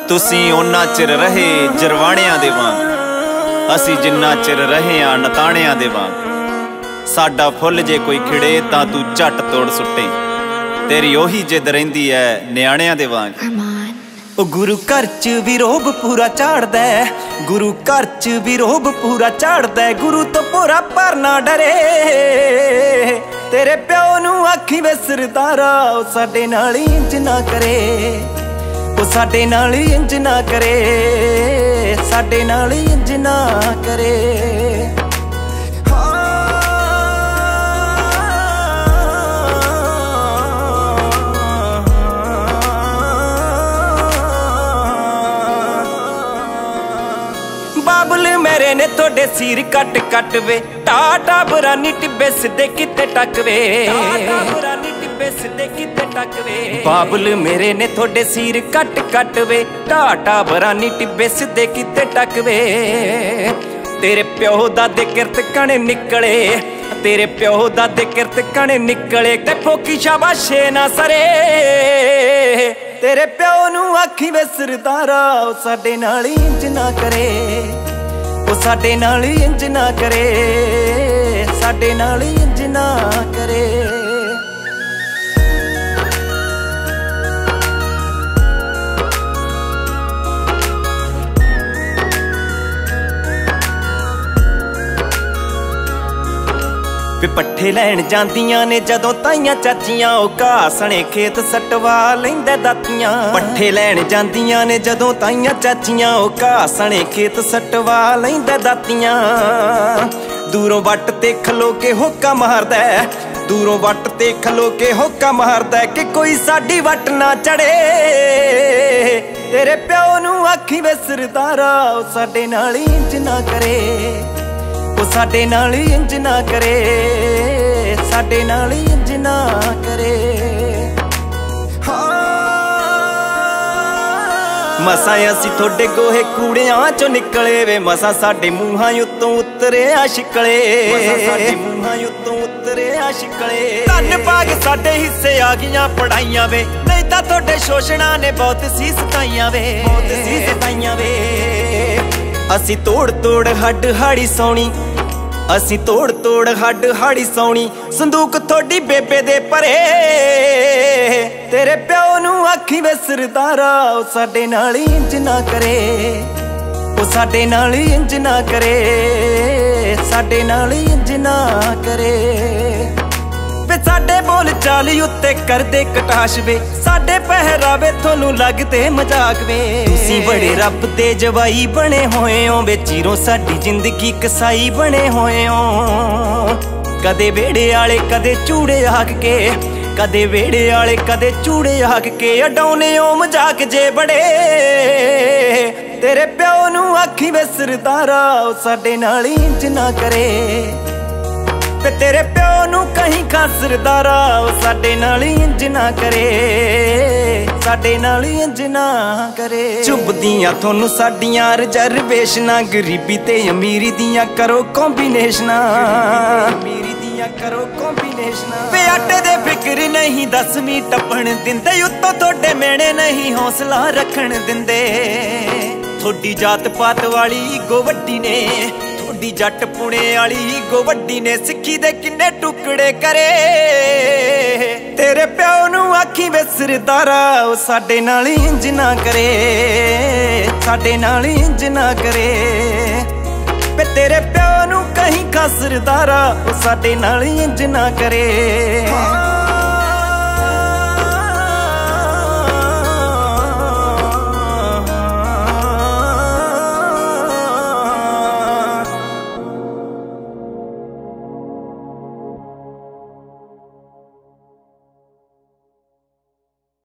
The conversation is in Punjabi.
ਤੁਸੀਂ ਉਹਨਾਂ ਚਿਰ ਰਹੇ ਜਰਵਾਣਿਆਂ ਦੇ ਵਾਂਗ, ਅਸੀਂ ਜਿੰਨਾ ਚਿਰ ਰਹੇ ਆ ਨਤਾਣਿਆਂ ਦੇ ਵਾਂਗ। ਸਾਡਾ ਫੁੱਲ ਜੇ ਕੋਈ ਖਿੜੇ ਤਾਂ ਤੂੰ ਝੱਟ ਤੋੜ ਸੁੱਟੇ, ਤੇਰੀ ਉਹੀ ਜਿੱਦ ਰਹਿੰਦੀ ਐ ਨਿਆਣਿਆਂ ਦੇ ਵਾਂਗ। ਉਹ ਗੁਰੂ ਘਰ ਚ ਵੀ ਰੋਬ ਪੂਰਾ ਝਾੜਦਾ, ਗੁਰੂ ਘਰ ਚ ਵੀ ਰੋਬ ਪੂਰਾ ਝਾੜਦਾ, ਗੁਰੂ ਤੋਂ ਪੂਰਾ ਪਰ ਨਾ ਡਰੇ। ਤੇਰੇ ਪਿਓ ਨੂੰ ਆਖੀ ਵੇ ਸਰਦਾਰਾ, ਉਹ ਸਾਡੇ ਨਾਲ ਇੰਜ ਨਾ ਕਰੇ, ਉਹ ਸਾਡੇ ਨਾਲ ਇੰਜ ਨਾ ਕਰੇ, ਸਾਡੇ ਨਾਲ ਇੰਜ ਨਾ ਕਰੇ। ਬਾਬਲ ਮੇਰੇ ਨੇ ਤੁਹਾਡੇ ਸੀਰ ਕੱਟ ਕੱਟ ਵੇ, ਟਾਟਾ ਬਰਾਨੀ ਟਿੱਬੇ ਸਿੱਧੇ ਕਿਤੇ ਟੱਕ ਵੇ, ਬਰਾਨੀ ਟਿੱਬੇ ਸਿੱਧੇ ਕਿਤੇ ਟੱਕ ਵੇ। ਬਾਬਲ ਮੇਰੇ ਨੇ ਤੁਹਾਡੇ ਸੀਰ ਕੱਟ ਕੱਟ ਵੇ, ਟਾਟਾ ਬਰਾਨੀ ਟਿੱਬੇ ਸਿੱਧੇ ਕਿਤੇ ਟੱਕ ਵੇ। ਤੇਰੇ ਪਿਓ ਦਾ ਦੇ ਕਿਰਤ ਕਣ ਨਿਕਲੇ, ਤੇਰੇ ਪਿਓ ਦਾ ਦੇ ਕਿਰਤ ਕਣ ਨਿਕਲੇ, ਤੇ ਫੋਕੀ ਸ਼ਾਬਾਸ਼ੇ ਨਾ ਸਰੇ। ਤੇਰੇ ਪਿਓ ਨੂੰ ਆਖੀ ਵੇ ਸਰਦਾਰਾ, ਉਹ ਸਾਡੇ ਨਾਲ ਇੰਜ ਨਾ ਕਰੇ, ਉਹ ਸਾਡੇ ਨਾਲ ਇੰਜ ਨਾ ਕਰੇ, ਸਾਡੇ ਨਾਲ ਇੰਜ ਨਾ ਕਰੇ। ਵੇ ਪੱਠੇ ਲੈਣ ਜਾਂਦੀਆਂ ਨੇ ਜਦੋਂ ਤਾਈਆਂ ਚਾਚੀਆਂ, ਉਹ ਘਾਹ ਸਣੇ ਖੇਤ ਸਟਵਾ ਲੈਂਦੇ ਦਾਤੀਆਂ। ਪੱਠੇ ਲੈਣ ਜਾਂਦੀਆਂ ਨੇ ਜਦੋਂ ਤਾਈਆਂ ਚਾਚੀਆਂ, ਉਹ ਘਾਹ ਸਣੇ ਖੇਤ ਸਟਵਾ ਲੈਂਦੇ ਦਾਤੀਆਂ। ਦੂਰੋਂ ਵੱਟ ਤੇ ਖਲੋ ਕੇ ਹੋਕਾ ਮਾਰਦਾ, ਦੂਰੋਂ ਵੱਟ ਤੇ ਖਲੋ ਕੇ ਹੋਕਾ ਮਾਰਦਾ, ਕਿ ਕੋਈ ਸਾਡੀ ਵੱਟ ਨਾ ਚੜੇ। ਤੇਰੇ ਪਿਓ ਨੂੰ ਆਖੀ ਵੇ ਸਰਦਾਰਾ, ਉਹ ਸਾਡੇ ਨਾਲ ਇੰਜ ਨਾ ਕਰੇ, ਉਹ ਸਾਡੇ ਨਾਲ ਇੰਜ ਨਾ ਕਰੇ, ਸਾਡੇ ਨਾਲ ਇੰਜ ਨਾ ਕਰੇ। ਮਸਾਂ ਅਸੀਂ ਤੁਹਾਡੇ ਗੋਹੇ ਕੂੜਿਆਂ ਚੋਂ ਨਿਕਲੇ ਵੇ, ਮਸਾਂ ਸਾਡੇ ਮੂੰਹਾਂ ਉੱਤੋਂ ਉਤਰਿਆ ਸ਼ਿਕਲੇ, ਮਸਾਂ ਸਾਡੇ ਮੂੰਹਾਂ ਉੱਤੋਂ ਉਤਰਿਆ ਸ਼ਿਕਲੇ। ਧੰਨ ਭਾਗ ਸਾਡੇ ਹਿੱਸੇ ਆ ਗਈਆਂ ਪੜਾਈਆਂ ਵੇ, ਨਹੀਂ ਤਾਂ ਤੁਹਾਡੇ ਸ਼ੋਸ਼ਣਾ ਨੇ ਬਹੁਤ ਸੀ ਸਤਾਈਆਂ ਵੇ, ਬਹੁਤ ਸੀ ਸਤਾਈਆਂ ਵੇ। ਅਸੀਂ ਤੋੜ ਤੋੜ ਹੱਡ ਹਾੜੀ ਸੌਣੀ, ਅਸੀਂ ਤੋੜ ਤੋੜ ਹੱਡ ਹਾੜੀ ਸੌਣੀ, ਸੰਦੂਕ ਤੁਹਾਡੀ ਬੇਬੇ ਦੇ ਭਰੇ। ਤੇਰੇ ਪਿਓ ਨੂੰ ਆਖੀ ਵੇ ਸਰਦਾਰਾ, ਉਹ ਸਾਡੇ ਨਾਲ ਇੰਜ ਨਾ ਕਰੇ, ਉਹ ਸਾਡੇ ਨਾਲ ਇੰਜ ਨਾ ਕਰੇ, ਸਾਡੇ ਨਾਲ ਇੰਜ ਨਾ ਕਰੇ। ਵੇ ਸਾਡੇ ਬੋਲ ਚਾਲੀ ਉੱਤੇ ਕਰਦੇ ਕਟਾਸ਼ ਵੇ, ਸਾਡੇ ਪਹਿਰਾਵੇ ਤੁਹਾਨੂੰ ਲੱਗਦੇ ਮਜ਼ਾਕ ਵੇ। ਤੁਸੀਂ ਬੜੇ ਰੱਬ ਦੇ ਜਵਾਈ ਬਣੇ ਹੋਏ ਹੋ ਵੇ, ਚੀਰੋਂ ਸਾਡੀ ਜ਼ਿੰਦਗੀ ਕਸਾਈ ਬਣੇ ਹੋਏ ਹੋ। ਕਦੇ ਵਿਹੜੇ ਵਾਲੇ ਕਦੇ ਚੂੜੇ ਆਖ ਕੇ, ਕਦੇ ਵਿਹੜੇ ਵਾਲੇ ਕਦੇ ਚੂੜੇ ਆਖ ਕੇ, ਅਡਾਉਨੇ ਓ ਮਜ਼ਾਕ ਜੇ ਬੜੇ। ਤੇਰੇ ਪਿਓ ਨੂੰ ਆਖੀ ਵੇ ਸਰਦਾਰਾ, ਉਹ ਸਾਡੇ ਨਾਲ ਇੰਜ ਨਾ ਕਰੇ, ਤੇ ਤੇਰੇ ਪਿਓ ਨੂੰ ਕਹੀਂ ਖਾ ਸਰਦਾਰਾ, ਉਹ ਸਾਡੇ ਨਾਲ ਇੰਜ ਨਾ ਕਰੇ, ਸਾਡੇ ਨਾਲ ਇੰਜ ਨਾ ਕਰੇ। ਚੁੱਭਦੀਆਂ ਤੁਹਾਨੂੰ ਸਾਡੀਆਂ ਰਿਜ਼ਰਵੇਸ਼ਨਾਂ, ਗਰੀਬੀ ਤੇ ਅਮੀਰੀ ਦੀਆਂ ਕਰੋ ਕੰਬੀਨੇਸ਼ਨਾਂ, ਅਮੀਰੀ ਦੀਆਂ ਕਰੋ ਕੰਬੀਨੇਸ਼ਨਾਂ। ਵੇ ਆਟੇ ਦੇ ਫਿਕਰ ਨਹੀਂ 10ਵੀਂ ਟੱਪਣ ਦਿੰਦੇ, ਉੱਤੋਂ ਤੁਹਾਡੇ ਮੇਣੇ ਨਹੀਂ ਹੌਸਲਾ ਰੱਖਣ ਦਿੰਦੇ। ਤੁਹਾਡੀ ਜਾਤ ਪਾਤ ਵਾਲੀ ਈਗੋ ਵੱਡੀ ਨੇ, ਤੁਹਾਡੀ ਜੱਟ ਪੁਣੇ ਵਾਲੀ ਈਗੋ ਵੱਡੀ ਨੇ, ਸਿੱਖੀ ਦੇ ਕਿੰਨੇ ਟੁਕੜੇ ਕਰੇ। ਤੇਰੇ ਪਿਓ ਨੂੰ ਆਖੀ ਵੇ ਸਰਦਾਰਾ, ਉਹ ਸਾਡੇ ਨਾਲ ਇੰਜ ਨਾ ਕਰੇ, ਸਾਡੇ ਨਾਲ ਇੰਜ ਨਾ ਕਰੇ। ਵੇ ਤੇਰੇ ਪਿਓ ਨੂੰ ਕਹੀਂ ਖਾ ਸਰਦਾਰਾ, ਉਹ ਸਾਡੇ ਨਾਲ ਇੰਜ ਨਾ ਕਰੇ।